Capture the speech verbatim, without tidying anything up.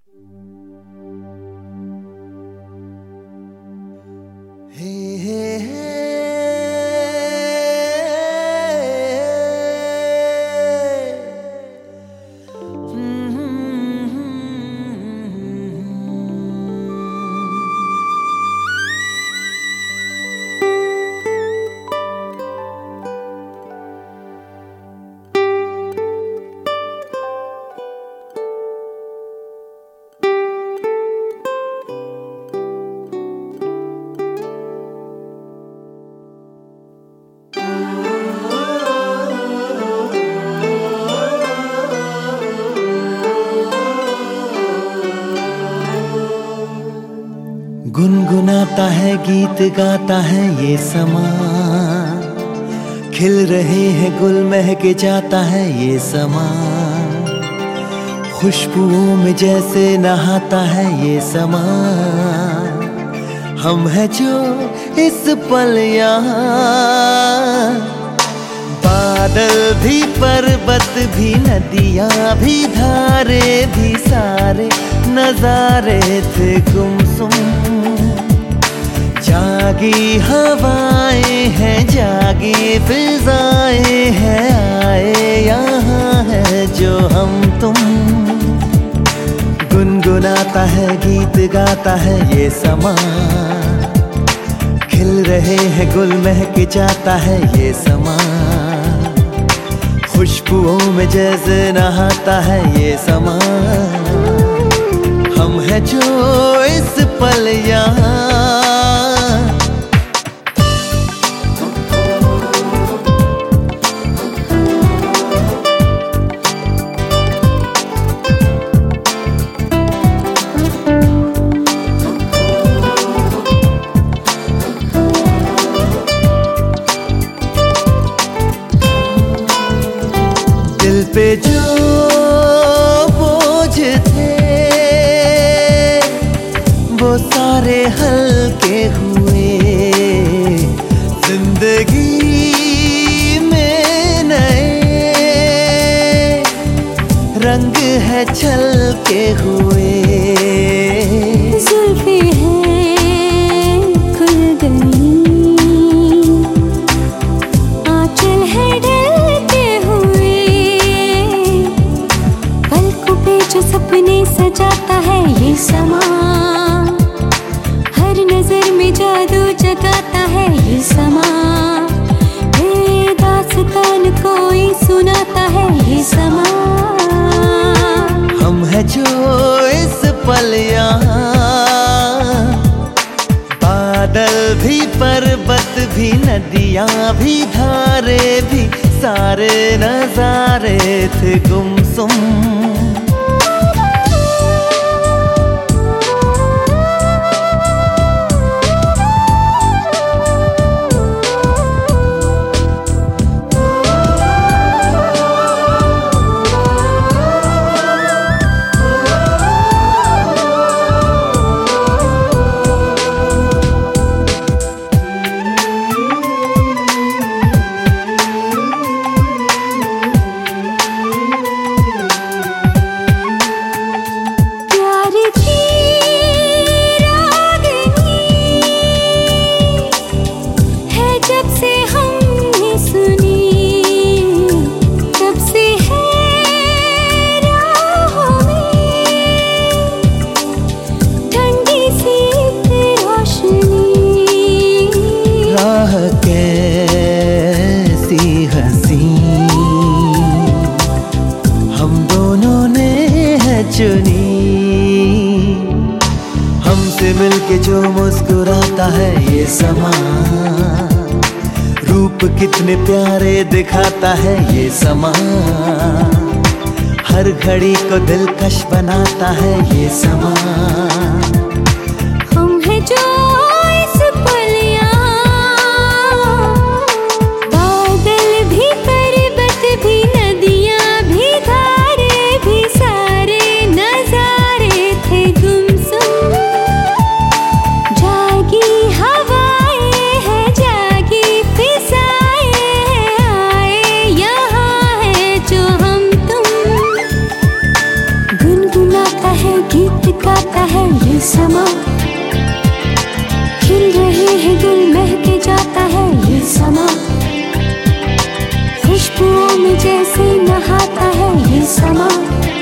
Hey, hey, hey. गुनगुनाता है गीत गाता है ये समा, खिल रहे हैं गुल महक जाता है ये समा, खुशबुओं में जैसे नहाता है ये समा। हम हैं जो इस पल यहाँ, बादल भी पर्वत भी नदियाँ भी धारे भी सारे नजारे थे गुमसुम। जागी हवाएं हैं जागी फिजाएं हैं, आए यहाँ है जो हम तुम। गुनगुनाता है गीत गाता है ये समा, खिल रहे हैं गुल महक जाता है ये समा, खुशबुओं में जैसे नहाता है ये समा। हम हैं जो इस पल यहाँ, दिल पे जो बोझ थे वो सारे हल्के हुए, जिंदगी में नए रंग है छलके हुए। जुल्फे हैं खुल गई, आंचल है ढलते हुए, पलकों पे जो सपने सजाता है ये समा, हर नजर में जादू जगाता है ये समा, ये दास्तान कोई सुनाता है ये समा। हम हैं जो इस पल यहाँ, बादल भी पर्वत भी नदियाँ भी धारे भी सारे नजारे थे गुमसुम। कैसी हंसी हम दोनों ने है चुनी, हमसे मिलके जो मुस्कुराता है ये समा, रूप कितने प्यारे दिखाता है ये समा, हर घड़ी को दिलकश बनाता है ये समा। हम हैं जो इस पल यहाँ, बादल भी पर्वत भी नदियाँ भी धारे भी सारे नजारे थे गुमसुम। जागी हवाएं हैं जागी फिजाएं हैं, आए यहाँ है जो हम तुम। गुनगुनाता है गीत मुस्काता है ये समा, खिल रहे हैं गुल महके जाता है ये समा, खुशबुओं में जैसे नहाता है ये समा।